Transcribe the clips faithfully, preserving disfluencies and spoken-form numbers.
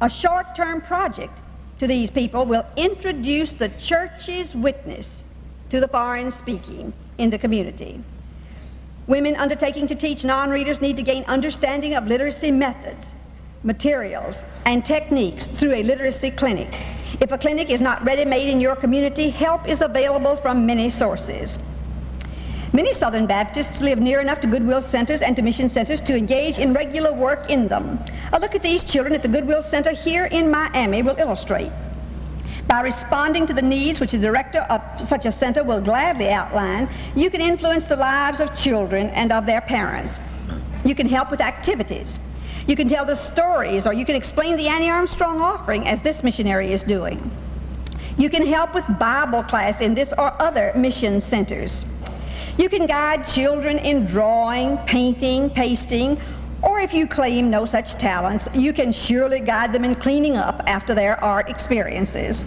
A short-term project to these people will introduce the church's witness to the foreign speaking in the community. Women undertaking to teach non-readers need to gain understanding of literacy methods, materials, and techniques through a literacy clinic. If a clinic is not ready-made in your community, help is available from many sources. Many Southern Baptists live near enough to Goodwill centers and to mission centers to engage in regular work in them. A look at these children at the Goodwill Center here in Miami will illustrate. By responding to the needs which the director of such a center will gladly outline, you can influence the lives of children and of their parents. You can help with activities. You can tell the stories, or you can explain the Annie Armstrong offering as this missionary is doing. You can help with Bible class in this or other mission centers. You can guide children in drawing, painting, pasting, or if you claim no such talents, you can surely guide them in cleaning up after their art experiences.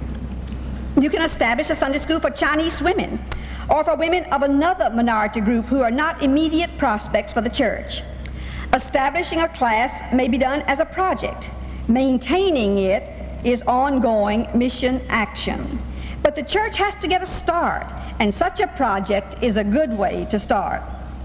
You can establish a Sunday school for Chinese women, or for women of another minority group who are not immediate prospects for the church. Establishing a class may be done as a project. Maintaining it is ongoing mission action. But the church has to get a start, and such a project is a good way to start.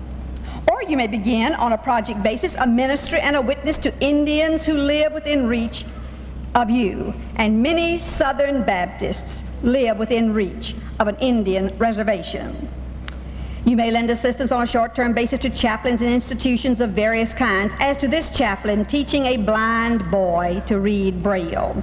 Or you may begin on a project basis a ministry and a witness to Indians who live within reach of you. And many Southern Baptists live within reach of an Indian reservation. You may lend assistance on a short-term basis to chaplains in institutions of various kinds, as to this chaplain teaching a blind boy to read Braille.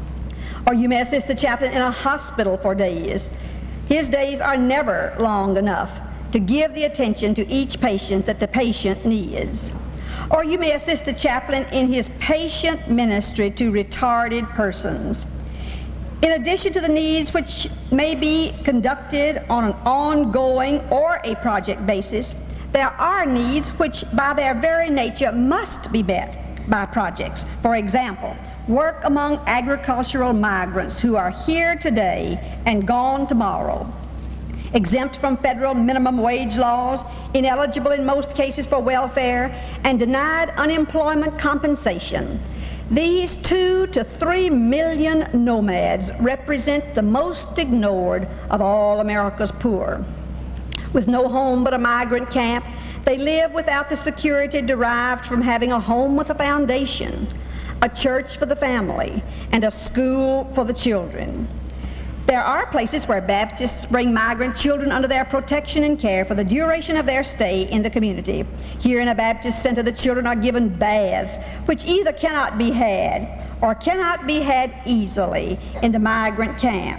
Or you may assist the chaplain in a hospital for days. His days are never long enough to give the attention to each patient that the patient needs. Or you may assist the chaplain in his patient ministry to retarded persons. In addition to the needs which may be conducted on an ongoing or a project basis, there are needs which by their very nature must be met by projects. For example, work among agricultural migrants who are here today and gone tomorrow, exempt from federal minimum wage laws, ineligible in most cases for welfare, and denied unemployment compensation. These two to three million nomads represent the most ignored of all America's poor. With no home but a migrant camp, they live without the security derived from having a home with a foundation, a church for the family, and a school for the children. There are places where Baptists bring migrant children under their protection and care for the duration of their stay in the community. Here in a Baptist center, the children are given baths, which either cannot be had or cannot be had easily in the migrant camp.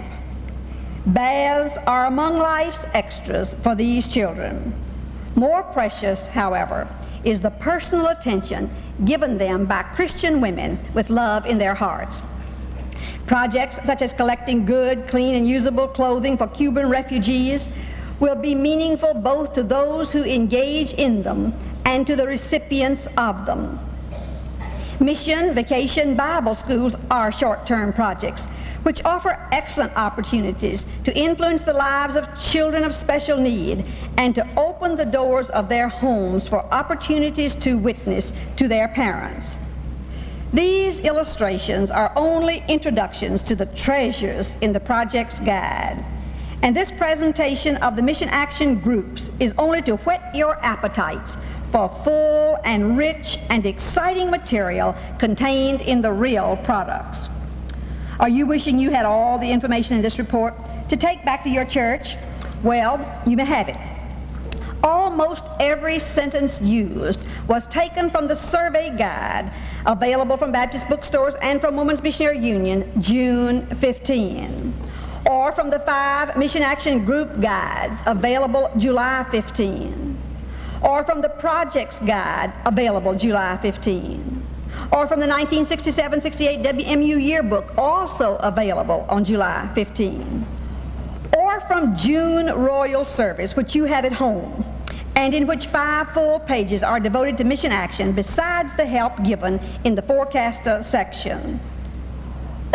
Baths are among life's extras for these children. More precious, however, is the personal attention given them by Christian women with love in their hearts. Projects such as collecting good, clean, and usable clothing for Cuban refugees will be meaningful both to those who engage in them and to the recipients of them. Mission, vacation, Bible schools are short-term projects which offer excellent opportunities to influence the lives of children of special need and to open the doors of their homes for opportunities to witness to their parents. These illustrations are only introductions to the treasures in the project's guide, and this presentation of the mission action groups is only to whet your appetites for full and rich and exciting material contained in the real products. Are you wishing you had all the information in this report to take back to your church? Well, you may have it. Almost every sentence used was taken from the survey guide available from Baptist bookstores and from Women's Missionary Union, June fifteenth, or from the five Mission Action Group guides available July fifteenth, or from the Projects Guide available July fifteenth, or from the nineteen sixty-seven sixty-eight W M U Yearbook also available on July fifteenth, or from June Royal Service, which you have at home, and in which five full pages are devoted to mission action besides the help given in the forecaster section.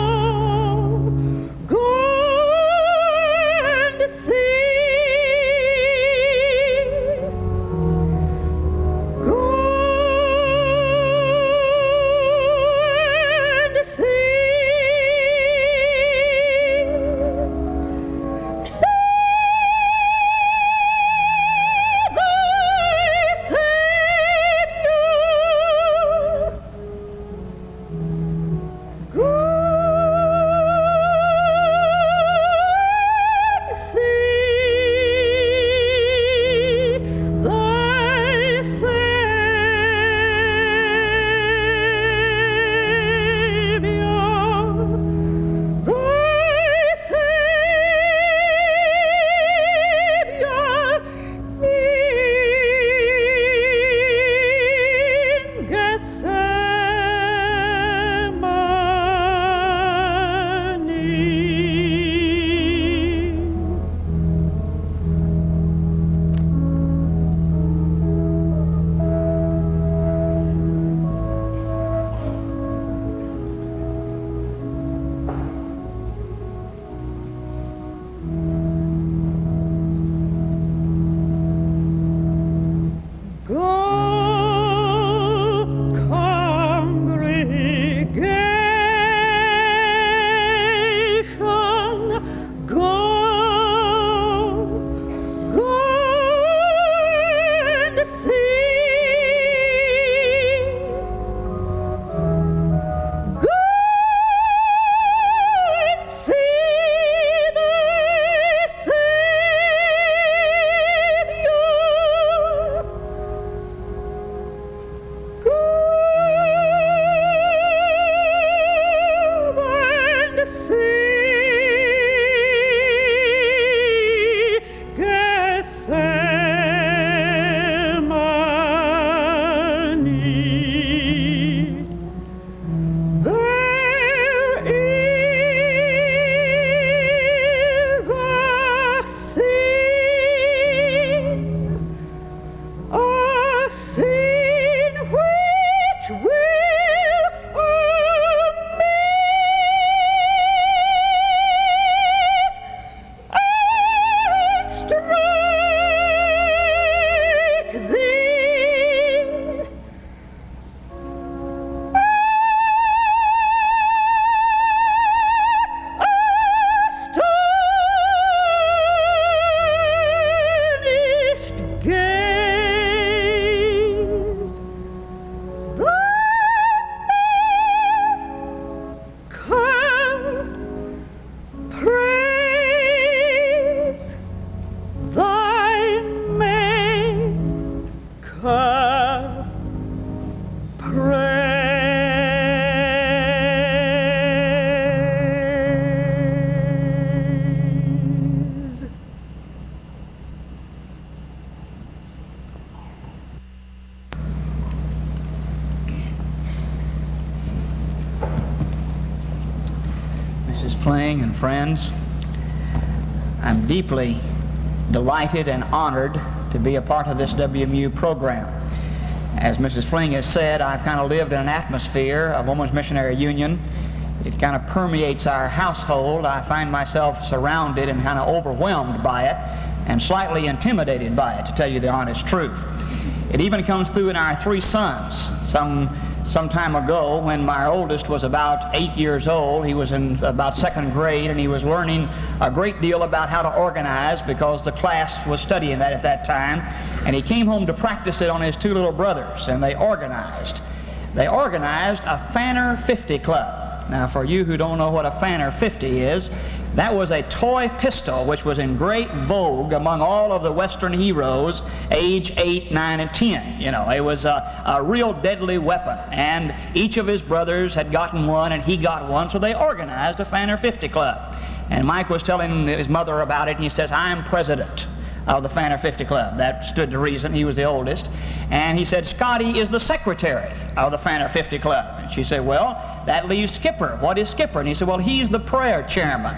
Missus Fling and friends, I'm deeply delighted and honored to be a part of this W M U program. As Missus Fling has said, I've kind of lived in an atmosphere of Women's Missionary Union. It kind of permeates our household. I find myself surrounded and kind of overwhelmed by it and slightly intimidated by it, to tell you the honest truth. It even comes through in our three sons. Some some time ago, when my oldest was about eight years old, he was in about second grade, and he was learning a great deal about how to organize because the class was studying that at that time. And he came home to practice it on his two little brothers, and they organized. They organized a Fanner fifty Club. Now, for you who don't know what a Fanner fifty is, that was a toy pistol which was in great vogue among all of the Western heroes age eight, nine, and ten. You know, it was a, a real deadly weapon, and each of his brothers had gotten one, and he got one, so they organized a Fanner fifty Club. And Mike was telling his mother about it, and he says, I'm president of the Fanner fifty Club. That stood to reason. He was the oldest. And he said, Scotty is the secretary of the Fanner fifty Club. And she said, well, that leaves Skipper. What is Skipper? And he said, well, he's the prayer chairman.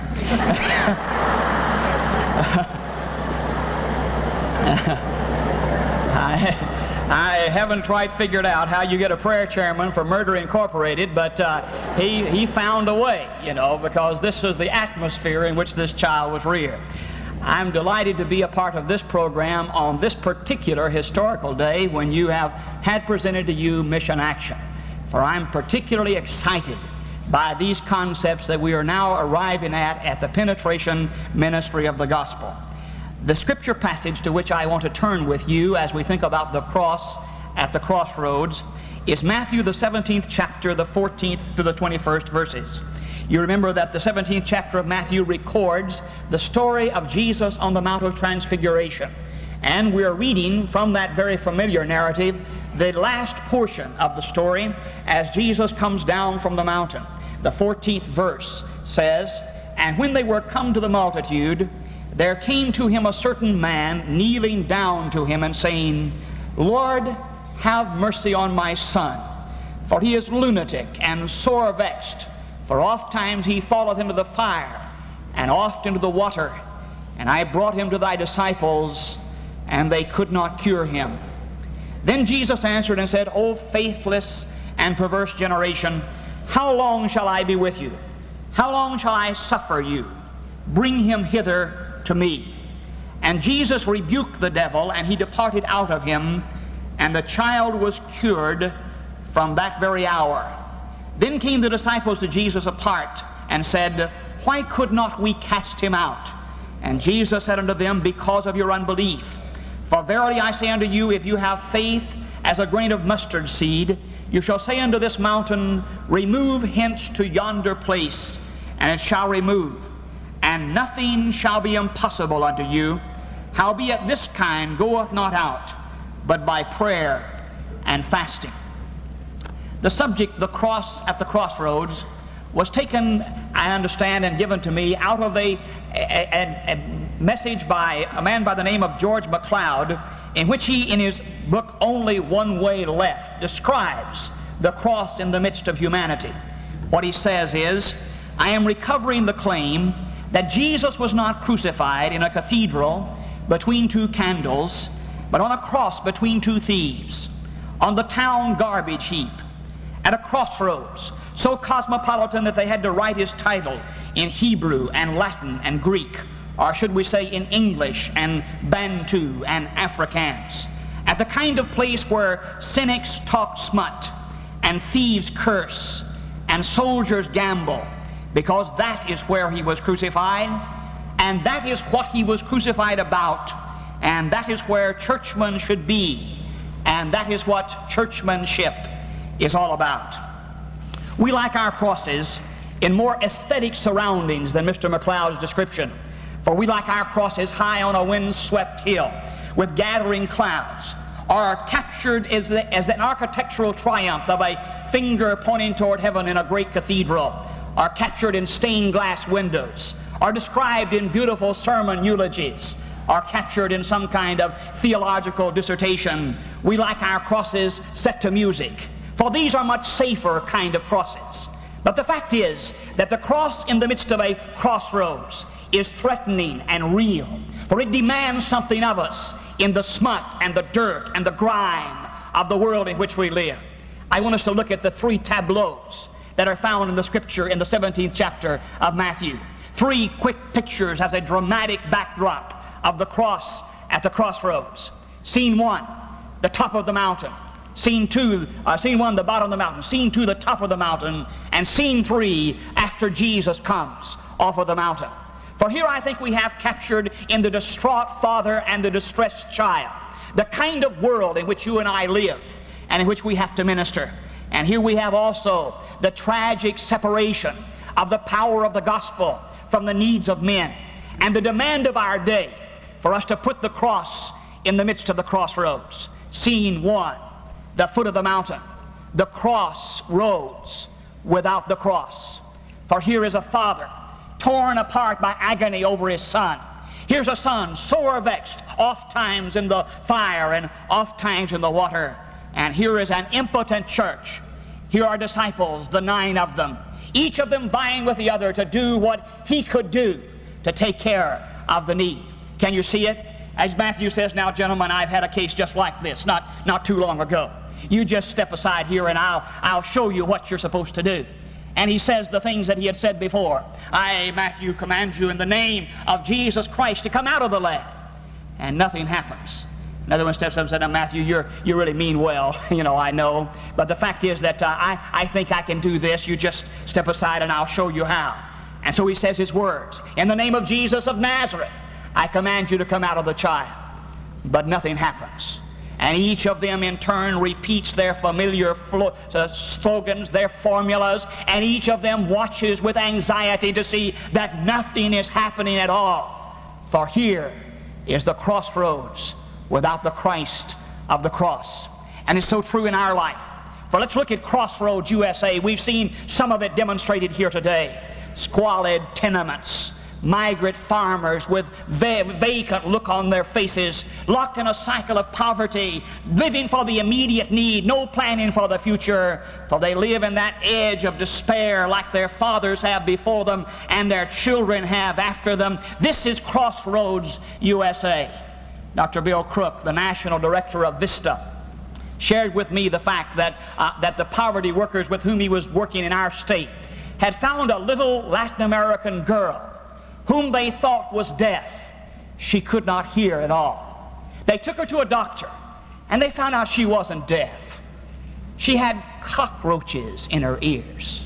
I, I haven't quite figured out how you get a prayer chairman for Murder Incorporated, but uh, he, he found a way, you know, because this is the atmosphere in which this child was reared. I'm delighted to be a part of this program on this particular historical day when you have had presented to you Mission Action. For I'm particularly excited by these concepts that we are now arriving at at the penetration ministry of the gospel. The scripture passage to which I want to turn with you as we think about the cross at the crossroads is Matthew the seventeenth chapter, the fourteenth to the twenty-first verses. You remember that the seventeenth chapter of Matthew records the story of Jesus on the Mount of Transfiguration. And we're reading from that very familiar narrative the last portion of the story as Jesus comes down from the mountain. The fourteenth verse says, And when they were come to the multitude, there came to him a certain man, kneeling down to him and saying, Lord, have mercy on my son, for he is lunatic and sore vexed. For oft times he falleth into the fire, and oft into the water. And I brought him to thy disciples, and they could not cure him. Then Jesus answered and said, O faithless and perverse generation, how long shall I be with you? How long shall I suffer you? Bring him hither to me. And Jesus rebuked the devil, and he departed out of him, and the child was cured from that very hour. Then came the disciples to Jesus apart, and said, Why could not we cast him out? And Jesus said unto them, Because of your unbelief. For verily I say unto you, if you have faith as a grain of mustard seed, you shall say unto this mountain, Remove hence to yonder place, and it shall remove. And nothing shall be impossible unto you. Howbeit this kind goeth not out, but by prayer and fasting. The subject, the cross at the crossroads, was taken, I understand, and given to me out of a, a, a message by a man by the name of George MacLeod, in which he, in his book Only One Way Left, describes the cross in the midst of humanity. What he says is, I am recovering the claim that Jesus was not crucified in a cathedral between two candles, but on a cross between two thieves, on the town garbage heap, at a crossroads so cosmopolitan that they had to write his title in Hebrew and Latin and Greek, or should we say in English and Bantu and Afrikaans, at the kind of place where cynics talk smut and thieves curse and soldiers gamble, because that is where he was crucified, and that is what he was crucified about, and that is where churchmen should be, and that is what churchmanship is all about. We like our crosses in more aesthetic surroundings than Mister MacLeod's description, for we like our crosses high on a wind-swept hill with gathering clouds, or captured as, the, as an architectural triumph of a finger pointing toward heaven in a great cathedral, or captured in stained glass windows, or described in beautiful sermon eulogies, or captured in some kind of theological dissertation. We like our crosses set to music, for these are much safer kind of crosses. But the fact is that the cross in the midst of a crossroads is threatening and real, for it demands something of us in the smut and the dirt and the grime of the world in which we live. I want us to look at the three tableaus that are found in the Scripture in the seventeenth chapter of Matthew. Three quick pictures as a dramatic backdrop of the cross at the crossroads. Scene one, the top of the mountain. Scene two, uh, scene one, the bottom of the mountain. Scene two, the top of the mountain. And scene three, after Jesus comes off of the mountain. For here I think we have captured in the distraught father and the distressed child the kind of world in which you and I live and in which we have to minister. And here we have also the tragic separation of the power of the gospel from the needs of men, and the demand of our day for us to put the cross in the midst of the crossroads. Scene one, the foot of the mountain, the crossroads without the cross. For here is a father torn apart by agony over his son. Here's a son sore vexed, oft times in the fire and oft times in the water. And here is an impotent church. Here are disciples, the nine of them, each of them vying with the other to do what he could do to take care of the need. Can you see it? As Matthew says, now gentlemen, I've had a case just like this not, not too long ago. You just step aside here and I'll, I'll show you what you're supposed to do. And he says the things that he had said before. I, Matthew, command you in the name of Jesus Christ to come out of the lad. And nothing happens. Another one steps up and said, now Matthew, you're, you really mean well. You know, I know. But the fact is that uh, I, I think I can do this. You just step aside and I'll show you how. And so he says his words. In the name of Jesus of Nazareth, I command you to come out of the child. But nothing happens. And each of them in turn repeats their familiar flo- uh, slogans, their formulas, and each of them watches with anxiety to see that nothing is happening at all. For here is the crossroads without the Christ of the cross. And it's so true in our life. For let's look at Crossroads U S A. We've seen some of it demonstrated here today. Squalid tenements, migrant farmers with va- vacant look on their faces, locked in a cycle of poverty, living for the immediate need, no planning for the future, for they live in that edge of despair like their fathers have before them and their children have after them. This is Crossroads U S A. Doctor Bill Crook, the National Director of VISTA, shared with me the fact that, uh, that the poverty workers with whom he was working in our state had found a little Latin American girl whom they thought was deaf. She could not hear at all. They took her to a doctor, and they found out she wasn't deaf. She had cockroaches in her ears.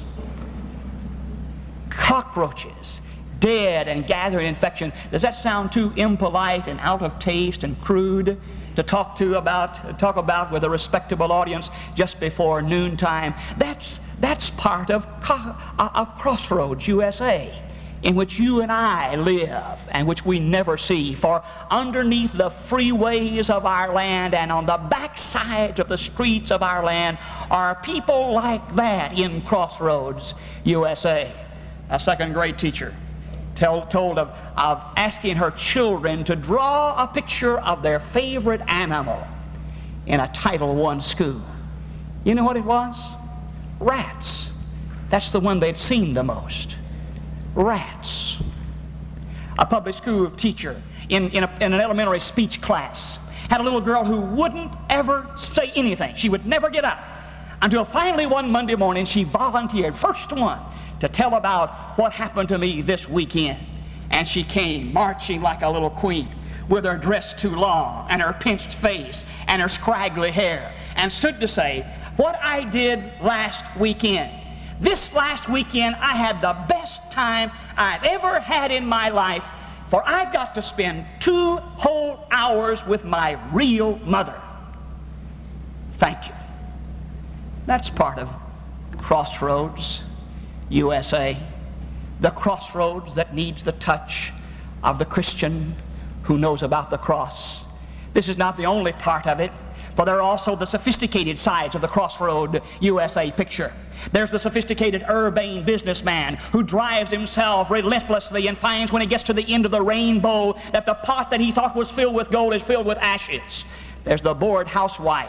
Cockroaches, dead and gathering infection. Does that sound too impolite and out of taste and crude to talk to about, talk about with a respectable audience just before noontime? That's, that's part of, of Crossroads U S A, in which you and I live and which we never see. For underneath the freeways of our land and on the backsides of the streets of our land are people like that in Crossroads U S A. A second grade teacher tell, told of, of asking her children to draw a picture of their favorite animal in a Title one school. You know what it was? Rats. That's the one they'd seen the most. Rats. A public school teacher in, in, a, in an elementary speech class had a little girl who wouldn't ever say anything. She would never get up until finally one Monday morning she volunteered, first one, to tell about what happened to me this weekend. And she came marching like a little queen with her dress too long and her pinched face and her scraggly hair, and stood to say, what I did last weekend. This last weekend, I had the best time I've ever had in my life, for I got to spend two whole hours with my real mother. Thank you. That's part of Crossroads U S A, the crossroads that needs the touch of the Christian who knows about the cross. This is not the only part of it, for there are also the sophisticated sides of the Crossroad U S A picture. There's the sophisticated urbane businessman who drives himself relentlessly and finds when he gets to the end of the rainbow that the pot that he thought was filled with gold is filled with ashes. There's the bored housewife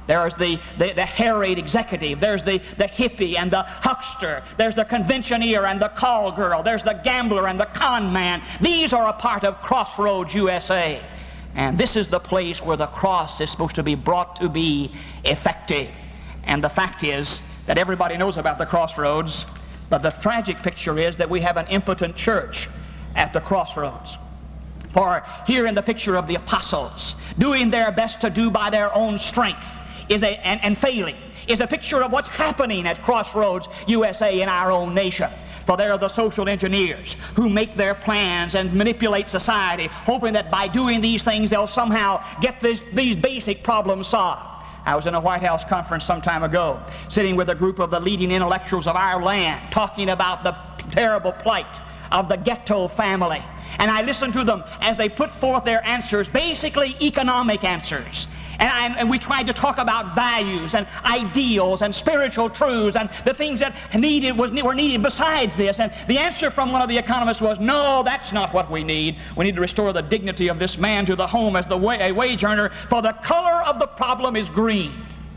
There's the, the, the harried executive. There's the, the hippie and the huckster. There's the conventioneer and the call girl. There's the gambler and the con man. These are a part of Crossroads U S A. And this is the place where the cross is supposed to be brought to be effective. And the fact is that everybody knows about the crossroads, but the tragic picture is that we have an impotent church at the crossroads. For here in the picture of the apostles, doing their best to do by their own strength is a, and, and failing, is a picture of what's happening at Crossroads U S A in our own nation. For there are the social engineers who make their plans and manipulate society, hoping that by doing these things they'll somehow get this, these basic problems solved. I was in a White House conference some time ago, sitting with a group of the leading intellectuals of our land, talking about the terrible plight of the ghetto family. And I listened to them as they put forth their answers, basically economic answers. And, I, and we tried to talk about values and ideals and spiritual truths and the things that needed was, were needed besides this. And the answer from one of the economists was, no, that's not what we need. We need to restore the dignity of this man to the home as the wa- a wage earner, for the color of the problem is green.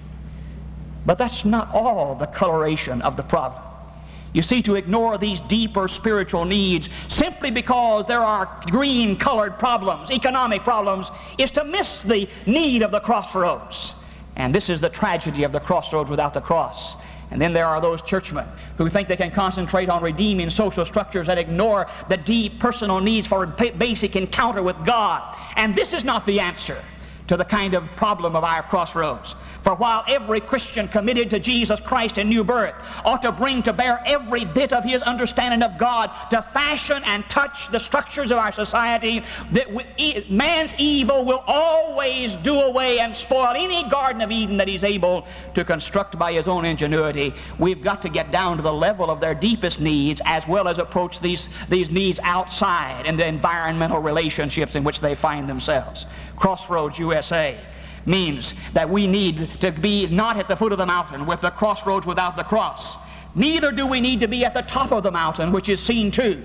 But that's not all the coloration of the problem. You see, to ignore these deeper spiritual needs simply because there are green-colored problems, economic problems, is to miss the need of the crossroads. And this is the tragedy of the crossroads without the cross. And then there are those churchmen who think they can concentrate on redeeming social structures and ignore the deep personal needs for a basic encounter with God. And this is not the answer to the kind of problem of our crossroads. For while every Christian committed to Jesus Christ in new birth ought to bring to bear every bit of his understanding of God to fashion and touch the structures of our society, that man's evil will always do away and spoil any Garden of Eden that he's able to construct by his own ingenuity. We've got to get down to the level of their deepest needs, as well as approach these, these needs outside in the environmental relationships in which they find themselves. Crossroads U S A means that we need to be not at the foot of the mountain with the crossroads without the cross. Neither do we need to be at the top of the mountain, which is seen too.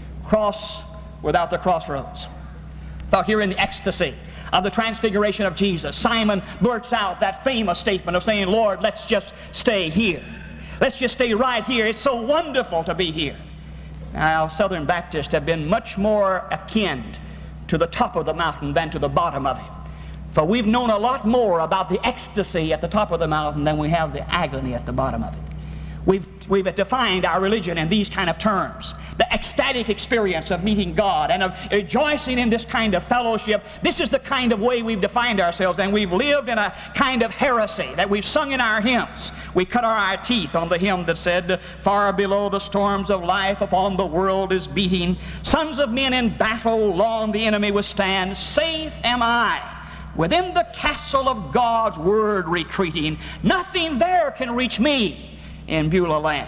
Cross without the crossroads. So here in the ecstasy of the transfiguration of Jesus, Simon blurts out that famous statement of saying, Lord, let's just stay here. Let's just stay right here. It's so wonderful to be here. Now, Southern Baptists have been much more akin to the top of the mountain than to the bottom of it. For we've known a lot more about the ecstasy at the top of the mountain than we have the agony at the bottom of it. We've, we've defined our religion in these kind of terms. The ecstatic experience of meeting God and of rejoicing in this kind of fellowship. This is the kind of way we've defined ourselves, and we've lived in a kind of heresy that we've sung in our hymns. We cut our, our teeth on the hymn that said, far below the storms of life upon the world is beating. Sons of men in battle long the enemy withstand. Safe am I within the castle of God's word retreating. Nothing there can reach me in Beulah land.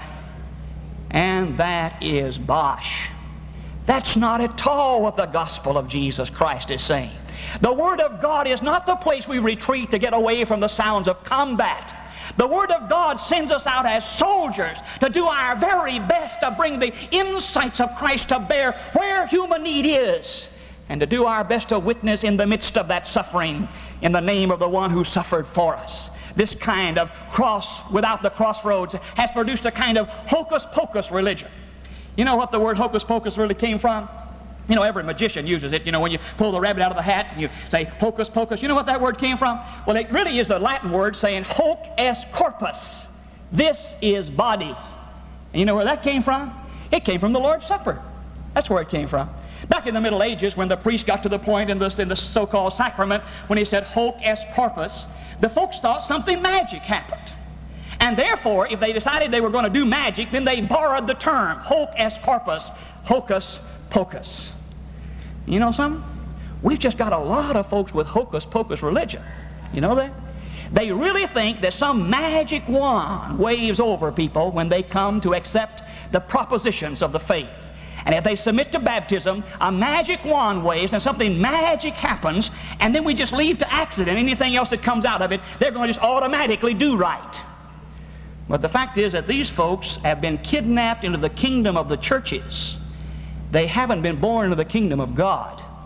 And that is bosh. That's not at all what the gospel of Jesus Christ is saying. The Word of God is not the place we retreat to get away from the sounds of combat. The Word of God sends us out as soldiers to do our very best to bring the insights of Christ to bear where human need is, and to do our best to witness in the midst of that suffering in the name of the one who suffered for us. This kind of cross without the crossroads has produced a kind of hocus-pocus religion. You know what the word hocus-pocus really came from? You know, every magician uses it. You know, when you pull the rabbit out of the hat and you say hocus-pocus, you know what that word came from? Well, it really is a Latin word saying hoc est corpus. This is body. And you know where that came from? It came from the Lord's Supper. That's where it came from. Back in the Middle Ages, when the priest got to the point in the, in the so-called sacrament, when he said hoc est corpus, the folks thought something magic happened. And therefore, if they decided they were going to do magic, then they borrowed the term hoc est corpus, hocus pocus. You know something? We've just got a lot of folks with hocus pocus religion. You know that? They really think that some magic wand waves over people when they come to accept the propositions of the faith. And if they submit to baptism, a magic wand waves and something magic happens, and then we just leave to accident. Anything else that comes out of it, they're going to just automatically do right. But the fact is that these folks have been kidnapped into the kingdom of the churches. They haven't been born into the kingdom of God.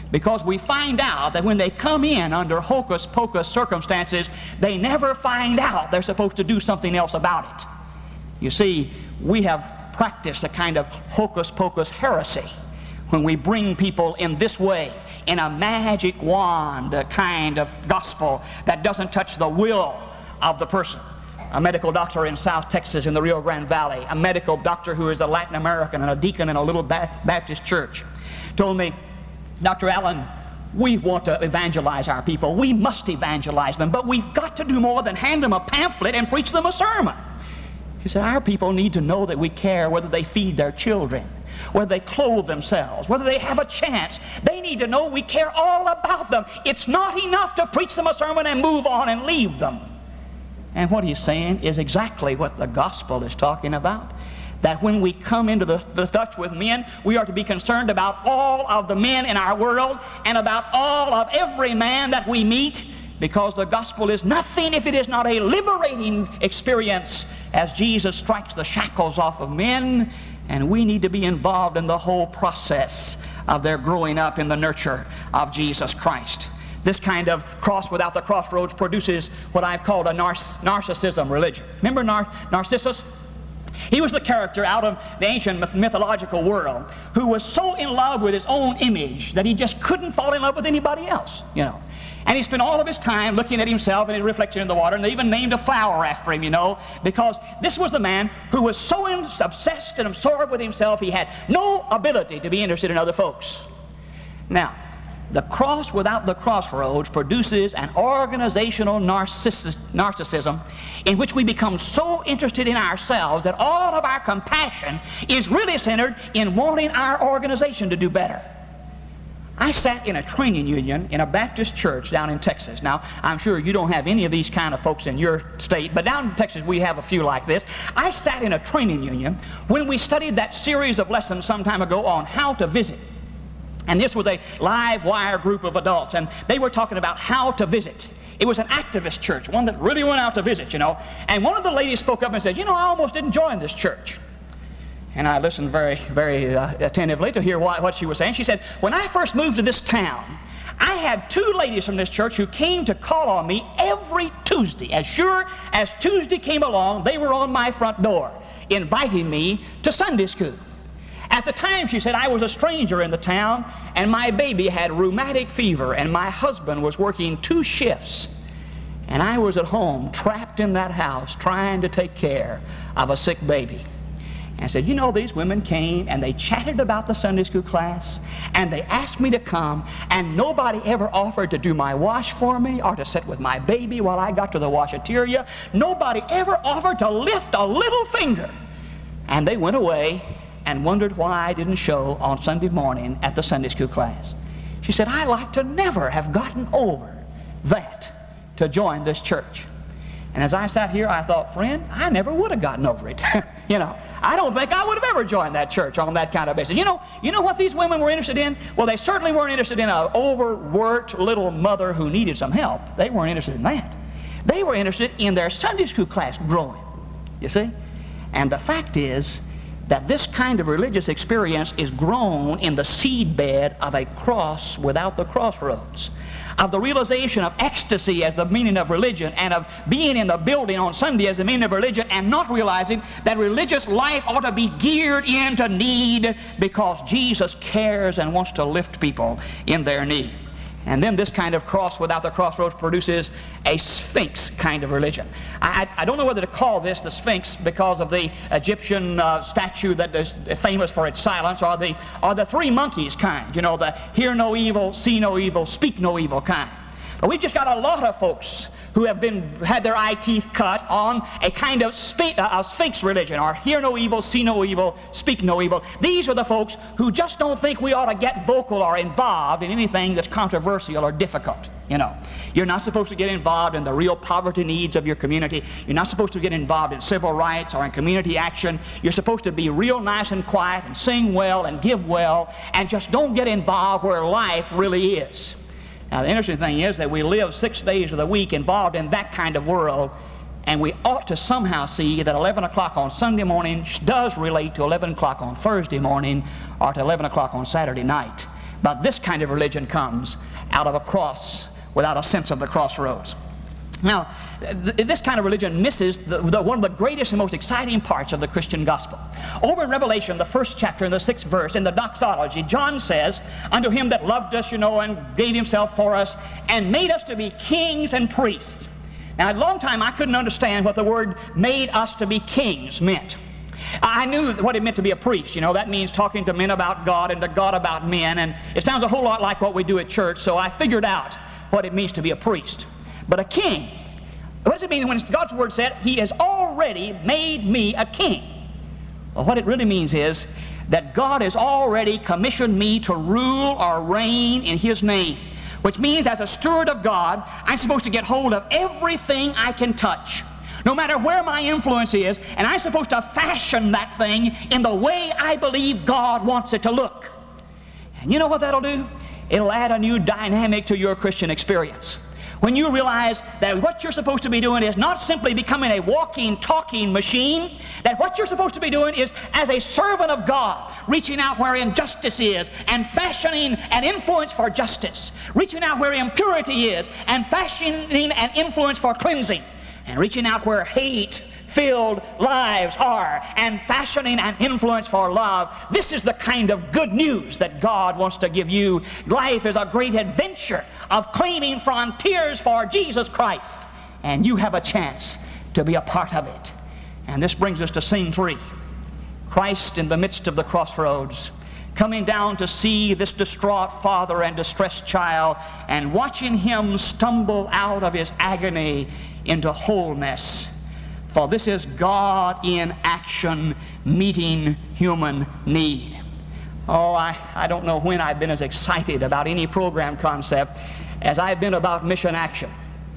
because we find out that when they come in under hocus-pocus circumstances, they never find out they're supposed to do something else about it. You see, we have practiced a kind of hocus-pocus heresy when we bring people in this way, in a magic wand kind of gospel that doesn't touch the will of the person. A medical doctor in South Texas in the Rio Grande Valley, a medical doctor who is a Latin American and a deacon in a little Baptist church, told me, Doctor Allen, we want to evangelize our people. We must evangelize them, but we've got to do more than hand them a pamphlet and preach them a sermon. He said, our people need to know that we care whether they feed their children, whether they clothe themselves, whether they have a chance. They need to know we care all about them. It's not enough to preach them a sermon and move on and leave them. And what he's saying is exactly what the gospel is talking about. That when we come into the, the touch with men, we are to be concerned about all of the men in our world and about all of every man that we meet, because the gospel is nothing if it is not a liberating experience as Jesus strikes the shackles off of men, and we need to be involved in the whole process of their growing up in the nurture of Jesus Christ. This kind of cross without the crossroads produces what I've called a nar narcissism religion. Remember Nar Narcissus? He was the character out of the ancient myth mythological world who was so in love with his own image that he just couldn't fall in love with anybody else, you know. And he spent all of his time looking at himself and his reflection in the water, and they even named a flower after him, you know, because this was the man who was so obsessed and absorbed with himself he had no ability to be interested in other folks. Now, the cross without the crossroads produces an organizational narcissus, narcissism in which we become so interested in ourselves that all of our compassion is really centered in wanting our organization to do better. I sat in a training union in a Baptist church down in Texas. Now, I'm sure you don't have any of these kind of folks in your state, but down in Texas we have a few like this. I sat in a training union when we studied that series of lessons some time ago on how to visit. And this was a live wire group of adults, and they were talking about how to visit. It was an activist church, one that really went out to visit, you know. And one of the ladies spoke up and said, you know, I almost didn't join this church. And I listened very, very uh, attentively to hear what, what she was saying. She said, when I first moved to this town, I had two ladies from this church who came to call on me every Tuesday. As sure as Tuesday came along, they were on my front door, inviting me to Sunday school. At the time, she said, I was a stranger in the town, and my baby had rheumatic fever, and my husband was working two shifts. And I was at home, trapped in that house, trying to take care of a sick baby. And I said, you know, these women came, and they chatted about the Sunday school class, and they asked me to come, and nobody ever offered to do my wash for me, or to sit with my baby while I got to the washateria. Nobody ever offered to lift a little finger. And they went away and wondered why I didn't show on Sunday morning at the Sunday school class. She said, I like to never have gotten over that to join this church. And as I sat here, I thought, friend, I never would have gotten over it. You know, I don't think I would have ever joined that church on that kind of basis. You know, you know what these women were interested in? Well, they certainly weren't interested in an overworked little mother who needed some help. They weren't interested in that. They were interested in their Sunday school class growing, you see? And the fact is that this kind of religious experience is grown in the seedbed of a cross without the crossroads, of the realization of ecstasy as the meaning of religion, and of being in the building on Sunday as the meaning of religion, and not realizing that religious life ought to be geared into need because Jesus cares and wants to lift people in their need. And then this kind of cross without the crossroads produces a Sphinx kind of religion. I, I don't know whether to call this the Sphinx because of the Egyptian uh, statue that is famous for its silence, or the, or the three monkeys kind, you know, the hear no evil, see no evil, speak no evil kind. But we've just got a lot of folks who have been had their eye teeth cut on a kind of spe uh, Sphinx religion, or hear no evil, see no evil, speak no evil. These are the folks who just don't think we ought to get vocal or involved in anything that's controversial or difficult. You know, you're not supposed to get involved in the real poverty needs of your community. You're not supposed to get involved in civil rights or in community action. You're supposed to be real nice and quiet and sing well and give well, and just don't get involved where life really is. Now, the interesting thing is that we live six days of the week involved in that kind of world, and we ought to somehow see that eleven o'clock on Sunday morning does relate to eleven o'clock on Thursday morning or to eleven o'clock on Saturday night. But this kind of religion comes out of a cross without a sense of the crossroads. Now, th this kind of religion misses the, the, one of the greatest and most exciting parts of the Christian gospel. Over in Revelation, the first chapter, in the sixth verse, in the doxology, John says, "Unto him that loved us, you know, and gave himself for us, and made us to be kings and priests." Now, a long time I couldn't understand what the word "made us to be kings" meant. I knew what it meant to be a priest. You know, that means talking to men about God and to God about men, and it sounds a whole lot like what we do at church, so I figured out what it means to be a priest. But a king, what does it mean when God's word said, "He has already made me a king"? Well, what it really means is that God has already commissioned me to rule or reign in His name, which means as a steward of God, I'm supposed to get hold of everything I can touch, no matter where my influence is, and I'm supposed to fashion that thing in the way I believe God wants it to look. And you know what that'll do? It'll add a new dynamic to your Christian experience. When you realize that what you're supposed to be doing is not simply becoming a walking, talking machine, that what you're supposed to be doing is, as a servant of God, reaching out where injustice is and fashioning an influence for justice, reaching out where impurity is and fashioning an influence for cleansing, and reaching out where hate-filled lives are and fashioning an influence for love. This is the kind of good news that God wants to give you. Life is a great adventure of claiming frontiers for Jesus Christ, and you have a chance to be a part of it. And this brings us to scene three. Christ in the midst of the crossroads, coming down to see this distraught father and distressed child, and watching him stumble out of his agony into wholeness. For this is God in action, meeting human need. Oh, I, I don't know when I've been as excited about any program concept as I've been about mission action.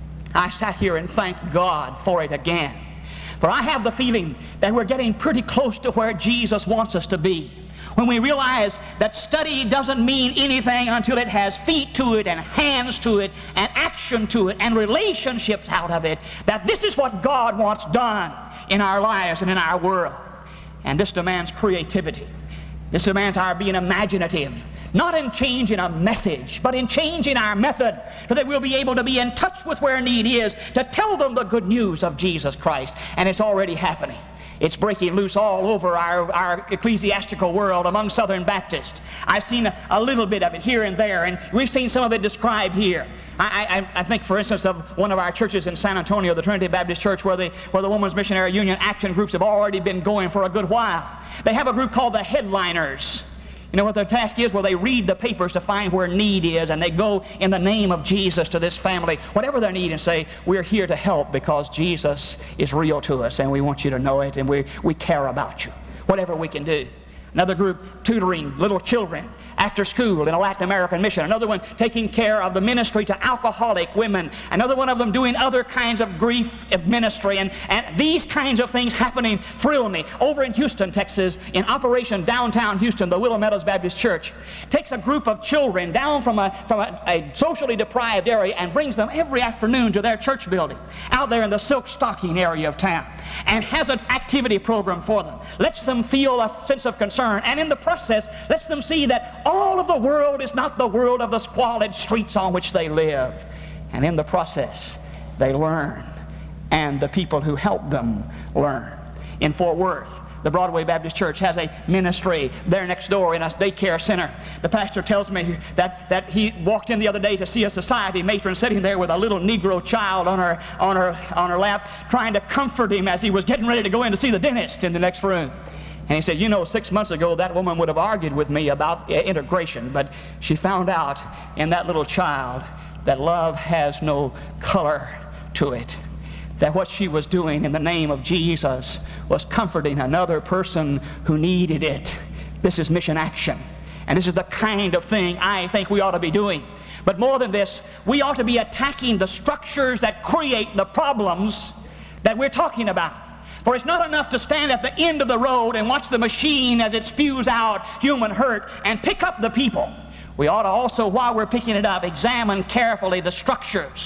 I sat here and thanked God for it again. For I have the feeling that we're getting pretty close to where Jesus wants us to be, when we realize that study doesn't mean anything until it has feet to it and hands to it and action to it and relationships out of it, that this is what God wants done in our lives and in our world. And this demands creativity. This demands our being imaginative, not in changing a message, but in changing our method, so that we'll be able to be in touch with where need is, to tell them the good news of Jesus Christ. And it's already happening. It's breaking loose all over our, our ecclesiastical world among Southern Baptists. I've seen a, a little bit of it here and there, and we've seen some of it described here. I, I, I think, for instance, of one of our churches in San Antonio, the Trinity Baptist Church, where the, where the Women's Missionary Union action groups have already been going for a good while. They have a group called the Headliners. You know what their task is? Well, they read the papers to find where need is, and they go in the name of Jesus to this family, whatever their need, and say, we're here to help because Jesus is real to us, and we want you to know it, and we, we care about you, whatever we can do. Another group tutoring little children after school in a Latin American mission. Another one taking care of the ministry to alcoholic women. Another one of them doing other kinds of grief ministry. And, and these kinds of things happening thrill me. Over in Houston, Texas, in Operation Downtown Houston, the Willow Meadows Baptist Church takes a group of children down from a, from a, a socially deprived area and brings them every afternoon to their church building out there in the Silk Stocking area of town, and has an activity program for them. Lets them feel a sense of concern, and in the process lets them see that all of the world is not the world of the squalid streets on which they live. And in the process they learn, and the people who help them learn. In Fort Worth, the Broadway Baptist Church has a ministry there next door in a daycare center. The pastor tells me that, that he walked in the other day to see a society matron sitting there with a little Negro child on her, on her, on her lap, trying to comfort him as he was getting ready to go in to see the dentist in the next room. And he said, you know, six months ago that woman would have argued with me about integration, but she found out in that little child that love has no color to it. That what she was doing in the name of Jesus was comforting another person who needed it. This is mission action. And this is the kind of thing I think we ought to be doing. But more than this, we ought to be attacking the structures that create the problems that we're talking about. For it's not enough to stand at the end of the road and watch the machine as it spews out human hurt and pick up the people. We ought to also, while we're picking it up, examine carefully the structures.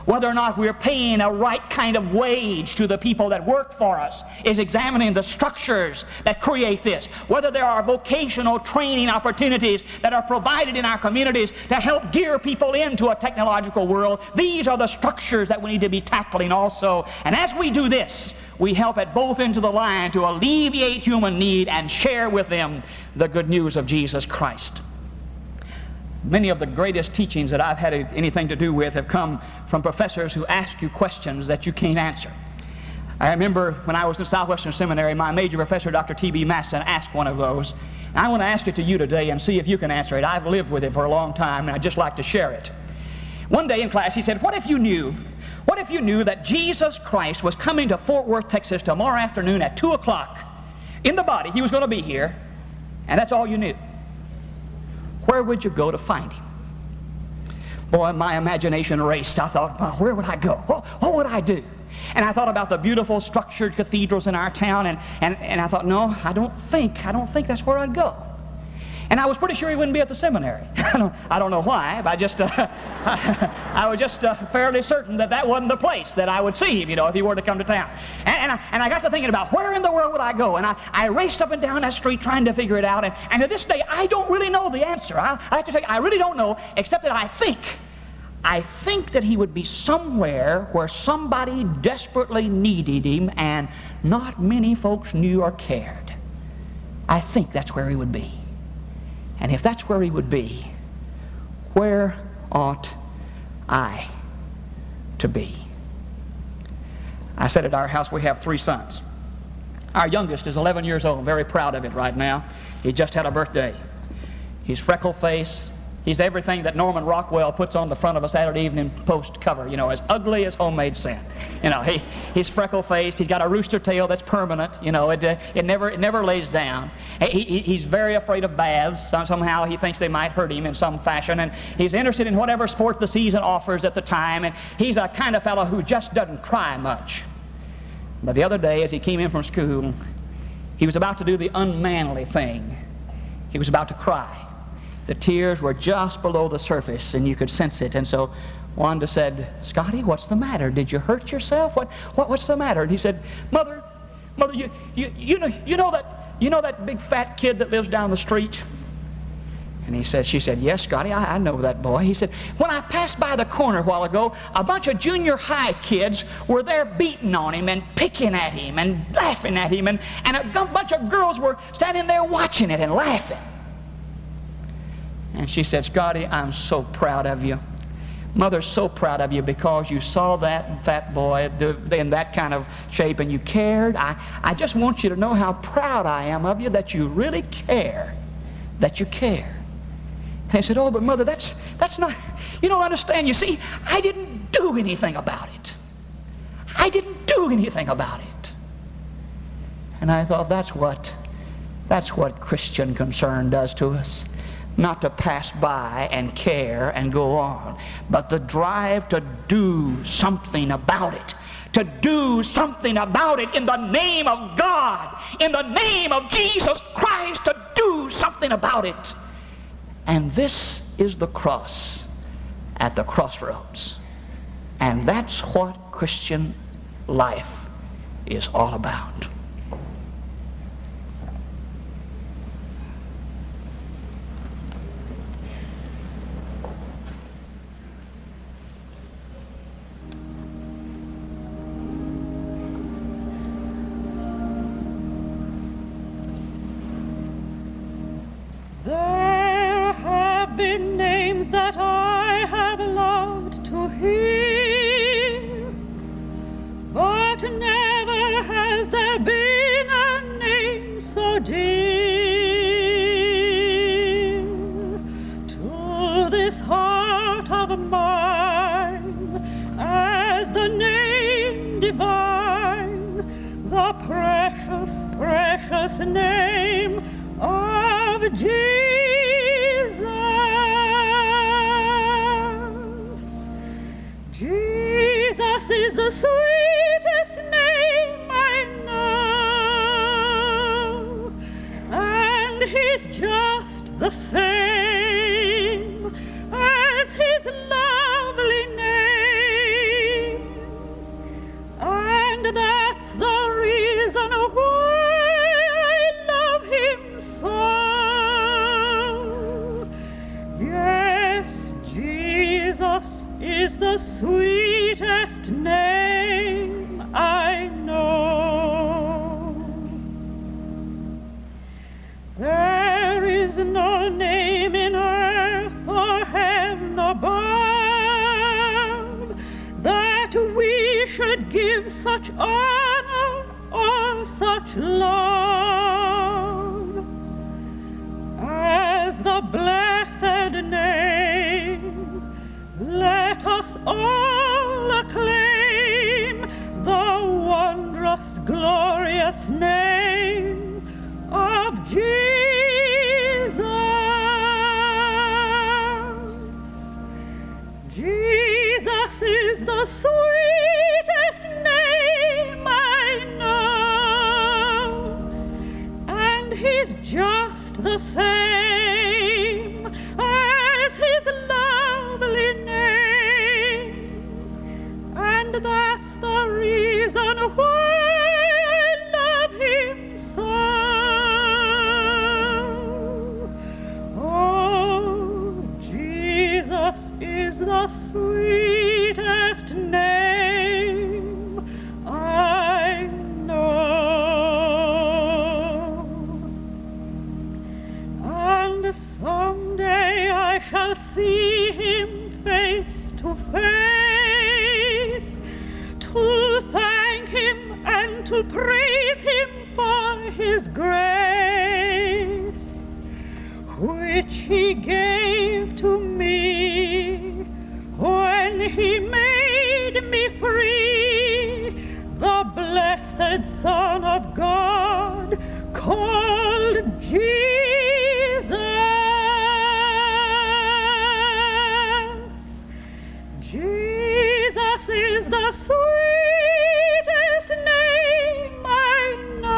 Whether or not we're paying a right kind of wage to the people that work for us is examining the structures that create this. Whether there are vocational training opportunities that are provided in our communities to help gear people into a technological world. These are the structures that we need to be tackling also. And as we do this, we help at both ends of the line to alleviate human need and share with them the good news of Jesus Christ. Many of the greatest teachings that I've had anything to do with have come from professors who ask you questions that you can't answer. I remember when I was in Southwestern Seminary, my major professor, Doctor T B Maston, asked one of those. And I want to ask it to you today and see if you can answer it. I've lived with it for a long time, and I'd just like to share it. One day in class, he said, what if you knew, what if you knew that Jesus Christ was coming to Fort Worth, Texas tomorrow afternoon at two o'clock in the body? He was going to be here, and that's all you knew. Where would you go to find him? Boy, my imagination raced. I thought, well, where would I go? What, what would I do? And I thought about the beautiful structured cathedrals in our town, and, and, and I thought, no, I don't think, I don't think that's where I'd go. And I was pretty sure he wouldn't be at the seminary. I, don't, I don't know why, but I just, uh, I, I was just uh, fairly certain that that wasn't the place that I would see him, you know, if he were to come to town. And, and, I, and I got to thinking about where in the world would I go? And I, I raced up and down that street trying to figure it out. And, and to this day, I don't really know the answer. I, I have to tell you, I really don't know, except that I think, I think that he would be somewhere where somebody desperately needed him and not many folks knew or cared. I think that's where he would be. And if that's where he would be, where ought I to be? I said at our house we have three sons. Our youngest is eleven years old, very proud of it right now. He just had a birthday. He's freckle-faced. He's everything that Norman Rockwell puts on the front of a Saturday Evening Post cover, you know, as ugly as homemade sin. You know, he, he's freckle-faced. He's got a rooster tail that's permanent. You know, it, uh, it, never, it never lays down. He, he, he's very afraid of baths. Some, somehow he thinks they might hurt him in some fashion. And he's interested in whatever sport the season offers at the time. And he's a kind of fellow who just doesn't cry much. But the other day, as he came in from school, he was about to do the unmanly thing. He was about to cry. The tears were just below the surface, and you could sense it. And so Wanda said, Scotty, what's the matter? Did you hurt yourself? What, what, what's the matter? And he said, Mother, Mother, you, you, you, know, you, know that, you know that big fat kid that lives down the street? And he said, she said, yes, Scotty, I, I know that boy. He said, when I passed by the corner a while ago, a bunch of junior high kids were there beating on him and picking at him and laughing at him, and, and a bunch of girls were standing there watching it and laughing. And she said, Scotty, I'm so proud of you. Mother's so proud of you because you saw that fat boy in that kind of shape and you cared. I, I just want you to know how proud I am of you, that you really care, that you care. And I said, oh, but Mother, that's, that's not, you don't understand. You see, I didn't do anything about it. I didn't do anything about it. And I thought, that's what, that's what Christian concern does to us. Not to pass by and care and go on, but the drive to do something about it. To do something about it in the name of God, in the name of Jesus Christ, to do something about it. And this is the cross at the crossroads. And that's what Christian life is all about. Been names that I have loved to hear, but never has there been a name so dear to this heart of mine as the name divine, the precious, precious name of Jesus. Jesus is the sweetest name I know, and he's just the same as his lovely name the sweetest name I know. There is no name in earth or heaven above that we should give such honor or such love as the blessed name. Let us all acclaim the wondrous, glorious name of Jesus. Jesus is the sweetest name I know, and He's just the same as His lovely name, and that's the reason why I love Him so. Oh, Jesus is the sweetest name I know. And someday I shall see Him face to face, to thank Him and to praise Him for His grace, which He gave to me when He made me free, the blessed Son of God called Jesus. Jesus is the sweetest name I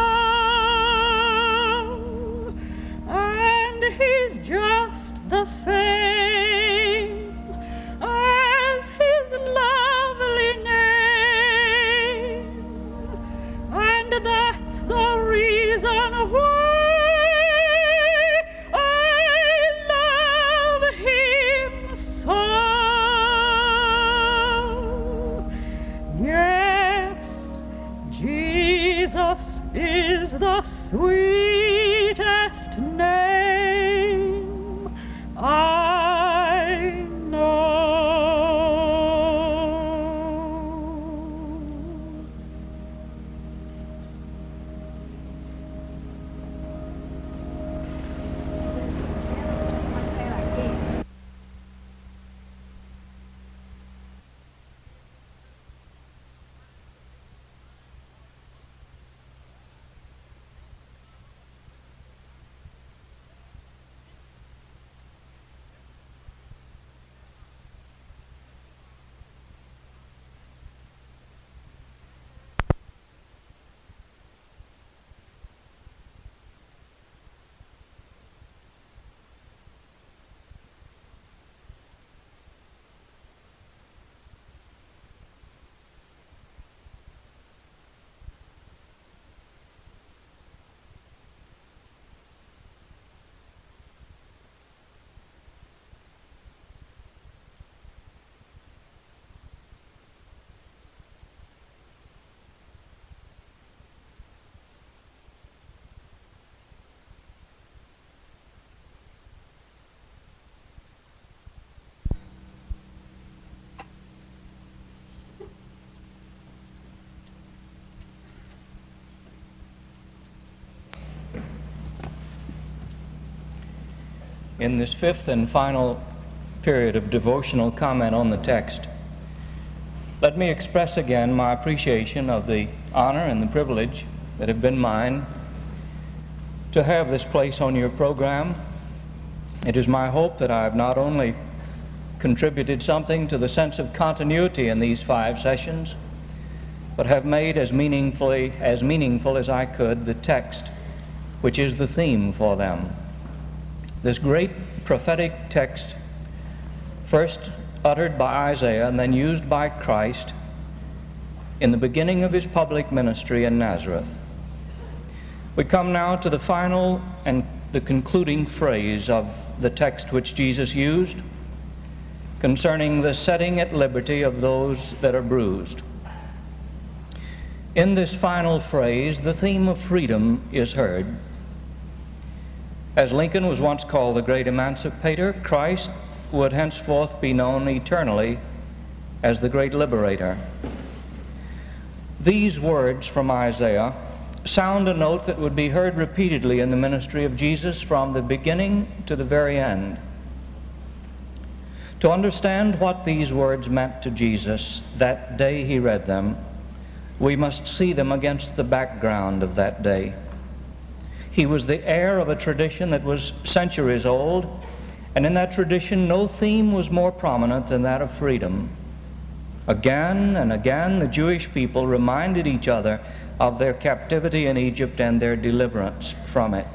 know, and He's just the same as His lovely name, and that's the reason why I love Him so. Yes, Jesus is the sweetest name I know. In this fifth and final period of devotional comment on the text, let me express again my appreciation of the honor and the privilege that have been mine to have this place on your program. It is my hope that I have not only contributed something to the sense of continuity in these five sessions, but have made as meaningfully as meaningful as I could the text which is the theme for them. This great prophetic text, first uttered by Isaiah and then used by Christ in the beginning of His public ministry in Nazareth. We come now to the final and the concluding phrase of the text which Jesus used. concerning the setting at liberty of those that are bruised. In this final phrase, the theme of freedom is heard. As Lincoln was once called the great emancipator, Christ would henceforth be known eternally as the great liberator. These words from Isaiah sound a note that would be heard repeatedly in the ministry of Jesus from the beginning to the very end. To understand what these words meant to Jesus that day he read them, we must see them against the background of that day. He was the heir of a tradition that was centuries old, and in that tradition no theme was more prominent than that of freedom. Again and again the Jewish people reminded each other of their captivity in Egypt and their deliverance from it.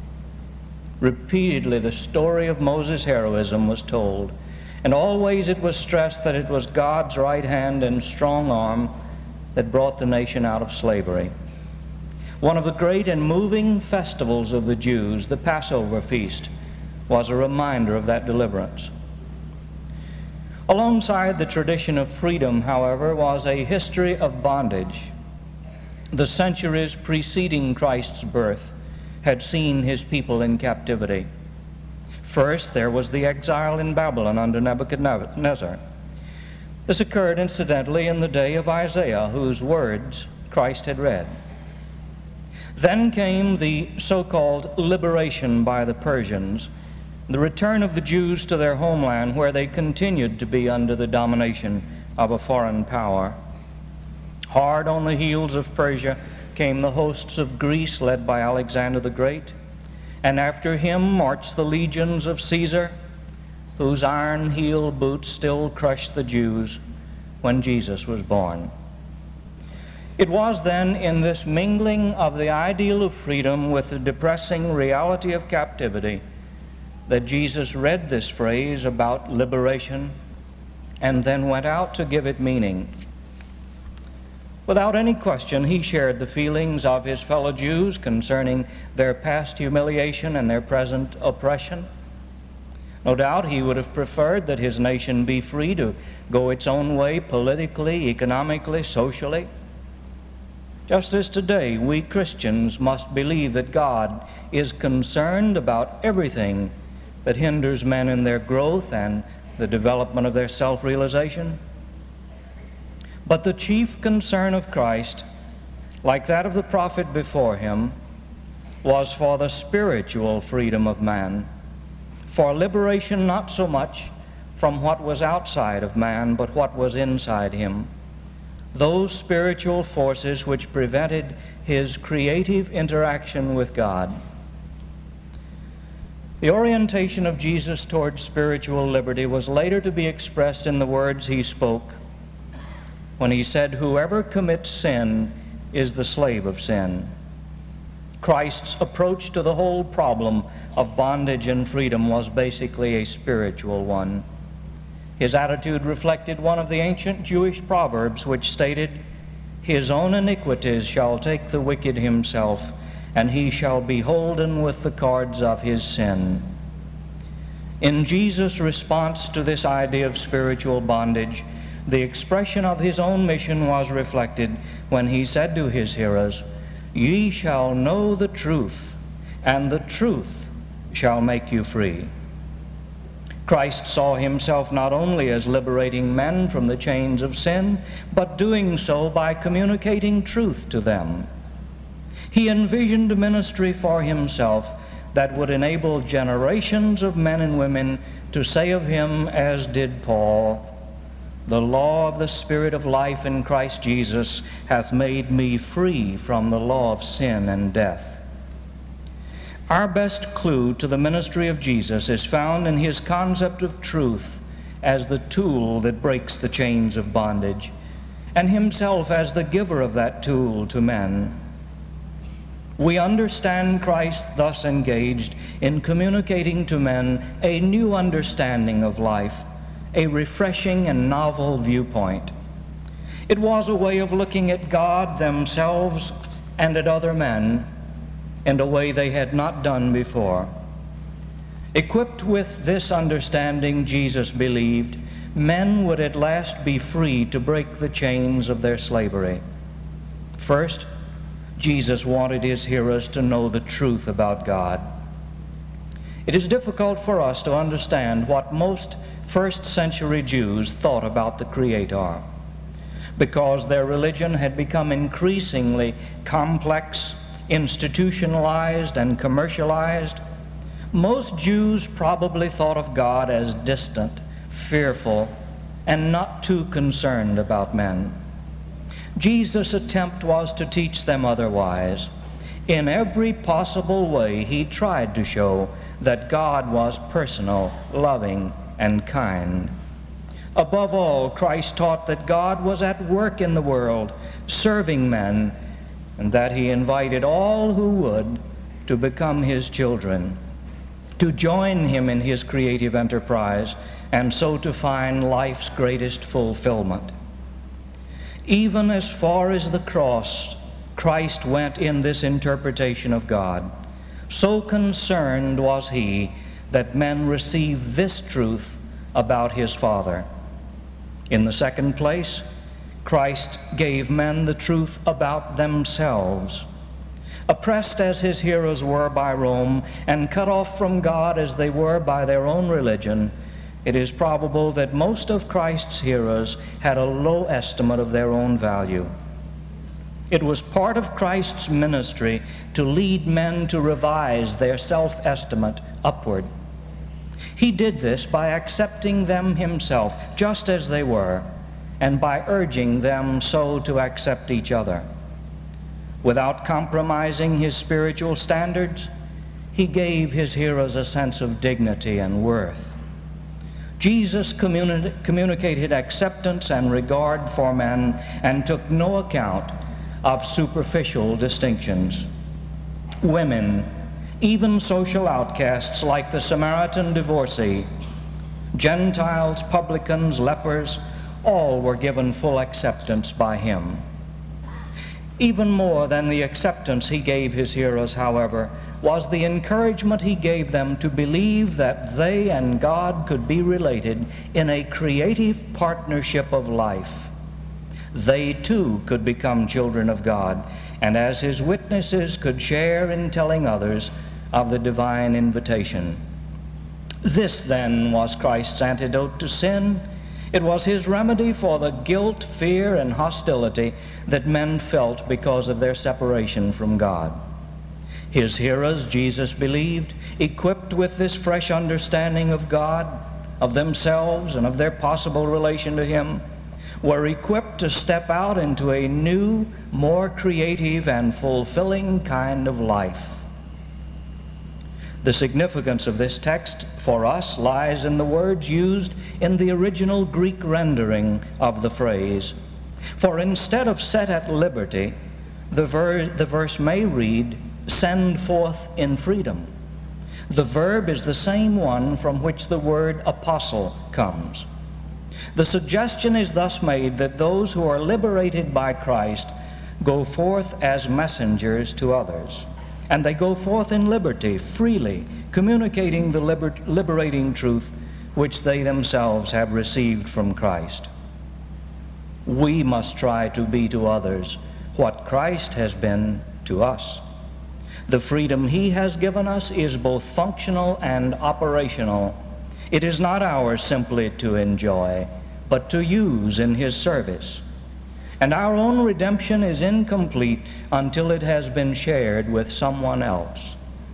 Repeatedly the story of Moses' heroism was told, and always it was stressed that it was God's right hand and strong arm that brought the nation out of slavery. One of the great and moving festivals of the Jews, the Passover feast, was a reminder of that deliverance. Alongside the tradition of freedom, however, was a history of bondage. The centuries preceding Christ's birth had seen his people in captivity. First, there was the exile in Babylon under Nebuchadnezzar. This occurred, incidentally, in the day of Isaiah, whose words Christ had read. Then came the so-called liberation by the Persians, the return of the Jews to their homeland, where they continued to be under the domination of a foreign power. Hard on the heels of Persia came the hosts of Greece, led by Alexander the Great, and after him marched the legions of Caesar, whose iron-heeled boots still crushed the Jews when Jesus was born. It was then in this mingling of the ideal of freedom with the depressing reality of captivity that Jesus read this phrase about liberation and then went out to give it meaning. Without any question, he shared the feelings of his fellow Jews concerning their past humiliation and their present oppression. No doubt he would have preferred that his nation be free to go its own way politically, economically, socially. Just as today, we Christians must believe that God is concerned about everything that hinders men in their growth and the development of their self-realization. But the chief concern of Christ, like that of the prophet before him, was for the spiritual freedom of man, for liberation not so much from what was outside of man, but what was inside him, those spiritual forces which prevented his creative interaction with God. The orientation of Jesus towards spiritual liberty was later to be expressed in the words he spoke when he said, "Whoever commits sin is the slave of sin." Christ's approach to the whole problem of bondage and freedom was basically a spiritual one. His attitude reflected one of the ancient Jewish proverbs which stated, "His own iniquities shall take the wicked himself, and he shall be holden with the cords of his sin." In Jesus' response to this idea of spiritual bondage, the expression of his own mission was reflected when he said to his hearers, "Ye shall know the truth, and the truth shall make you free." Christ saw himself not only as liberating men from the chains of sin, but doing so by communicating truth to them. He envisioned a ministry for himself that would enable generations of men and women to say of him, as did Paul, "The law of the Spirit of life in Christ Jesus hath made me free from the law of sin and death." Our best clue to the ministry of Jesus is found in his concept of truth as the tool that breaks the chains of bondage, and himself as the giver of that tool to men. We understand Christ thus engaged in communicating to men a new understanding of life, a refreshing and novel viewpoint. It was a way of looking at God, themselves, and at other men in a way they had not done before. Equipped with this understanding, Jesus believed men would at last be free to break the chains of their slavery. First, Jesus wanted his hearers to know the truth about God. It is difficult for us to understand what most first century Jews thought about the Creator, because their religion had become increasingly complex, institutionalized, and commercialized. Most Jews probably thought of God as distant, fearful, and not too concerned about men. Jesus' attempt was to teach them otherwise. In every possible way, he tried to show that God was personal, loving, and kind. Above all, Christ taught that God was at work in the world, serving men, and that he invited all who would to become his children, to join him in his creative enterprise, and so to find life's greatest fulfillment. Even as far as the cross, Christ went in this interpretation of God. So concerned was he that men receive this truth about his Father. In the second place, Christ gave men the truth about themselves. Oppressed as his hearers were by Rome, and cut off from God as they were by their own religion, it is probable that most of Christ's hearers had a low estimate of their own value. It was part of Christ's ministry to lead men to revise their self-estimate upward. He did this by accepting them himself just as they were, and by urging them so to accept each other. Without compromising his spiritual standards, he gave his hearers a sense of dignity and worth. Jesus communi- communicated acceptance and regard for men and took no account of superficial distinctions. Women, even social outcasts like the Samaritan divorcee, Gentiles, publicans, lepers, all were given full acceptance by him. Even more than the acceptance he gave his hearers, however, was the encouragement he gave them to believe that they and God could be related in a creative partnership of life. They too could become children of God, and as his witnesses could share in telling others of the divine invitation. This then was Christ's antidote to sin. It was his remedy for the guilt, fear, and hostility that men felt because of their separation from God. His hearers, Jesus believed, equipped with this fresh understanding of God, of themselves, and of their possible relation to him, were equipped to step out into a new, more creative and fulfilling kind of life. The significance of this text for us lies in the words used in the original Greek rendering of the phrase. For instead of set at liberty, the, ver- the verse may read, send forth in freedom. The verb is the same one from which the word apostle comes. The suggestion is thus made that those who are liberated by Christ go forth as messengers to others. And they go forth in liberty, freely, communicating the liber- liberating truth which they themselves have received from Christ. We must try to be to others what Christ has been to us. The freedom he has given us is both functional and operational. It is not ours simply to enjoy, but to use in his service. And our own redemption is incomplete until it has been shared with someone else.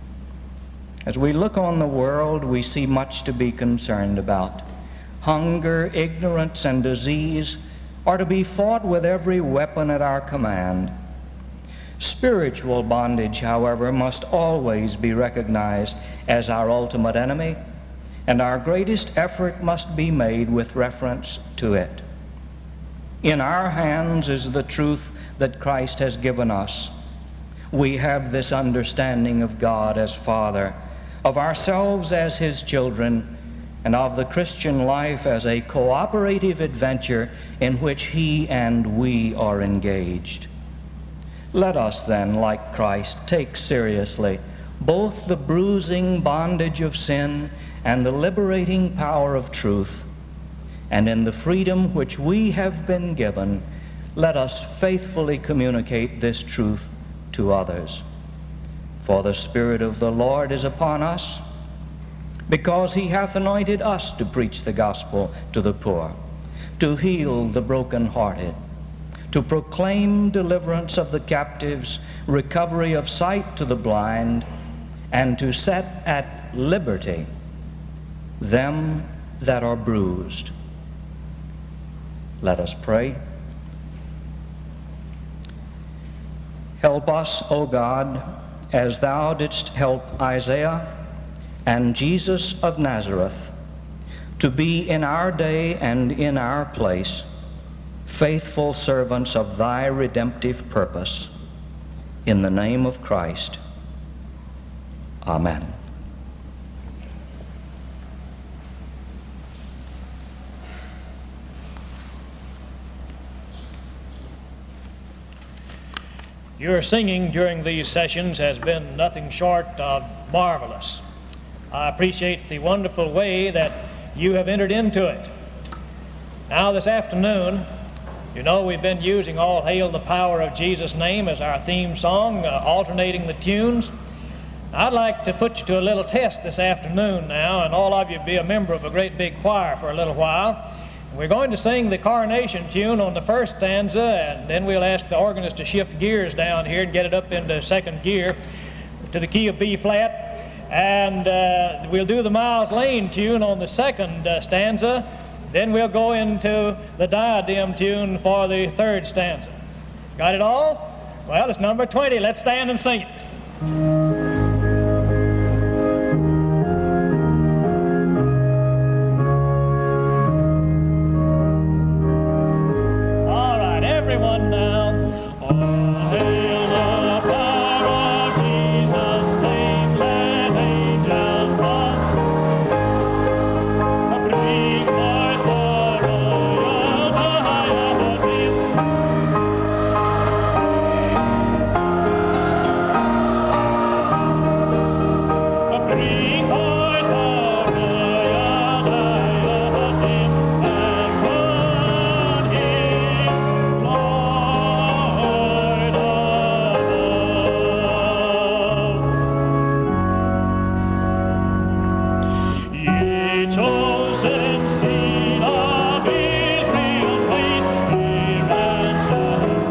As we look on the world, we see much to be concerned about. Hunger, ignorance, and disease are to be fought with every weapon at our command. Spiritual bondage, however, must always be recognized as our ultimate enemy, and our greatest effort must be made with reference to it. In our hands is the truth that Christ has given us. We have this understanding of God as Father, of ourselves as his children, and of the Christian life as a cooperative adventure in which he and we are engaged. Let us then, like Christ, take seriously both the bruising bondage of sin and the liberating power of truth. And in the freedom which we have been given, let us faithfully communicate this truth to others. For the Spirit of the Lord is upon us, because he hath anointed us to preach the gospel to the poor, to heal the brokenhearted, to proclaim deliverance of the captives, recovery of sight to the blind, and to set at liberty them that are bruised. Let us pray. Help us, O God, as thou didst help Isaiah and Jesus of Nazareth, to be in our day and in our place faithful servants of thy redemptive purpose. In the name of Christ. Amen. Your singing during these sessions has been nothing short of marvelous. I appreciate the wonderful way that you have entered into it. Now this afternoon, you know we've been using All Hail the Power of Jesus' Name as our theme song, uh, alternating the tunes. I'd like to put you to a little test this afternoon now, and all of you be a member of a great big choir for a little while. We're going to sing the Coronation tune on the first stanza, and then we'll ask the organist to shift gears down here and get it up into second gear to the key of B flat. And uh, we'll do the Miles Lane tune on the second uh, stanza. Then we'll go into the Diadem tune for the third stanza. Got it all? Well, it's number twenty. Let's stand and sing it. Everyone now. All hail the power of Jesus' name, let angels blast. Bring forth the royal diadem. Bring forth the royal diadem and crown him Lord of all. Ye chosen seed of Israel's faith, he ransomed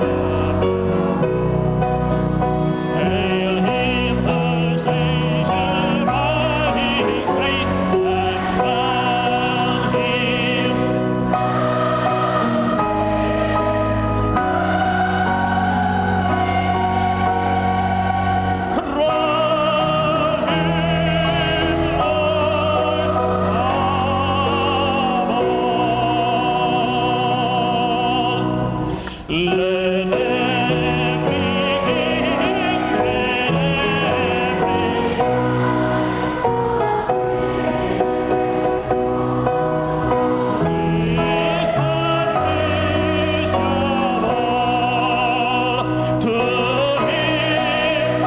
them. Hail him the Savior by his grace, and crown him. Crown him Lord of all. Let every kindred, every his praise of all to him.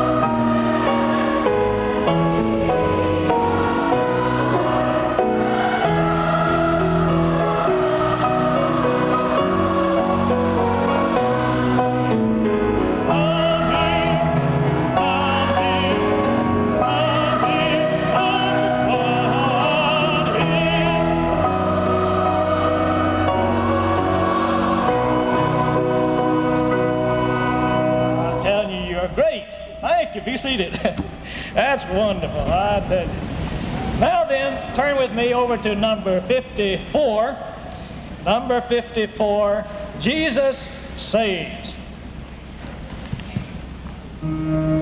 I'm telling you, you're great. Thank you. Be seated. That's wonderful, I tell you. Now then, turn with me over to number fifty-four. Number fifty-four, Jesus Saves.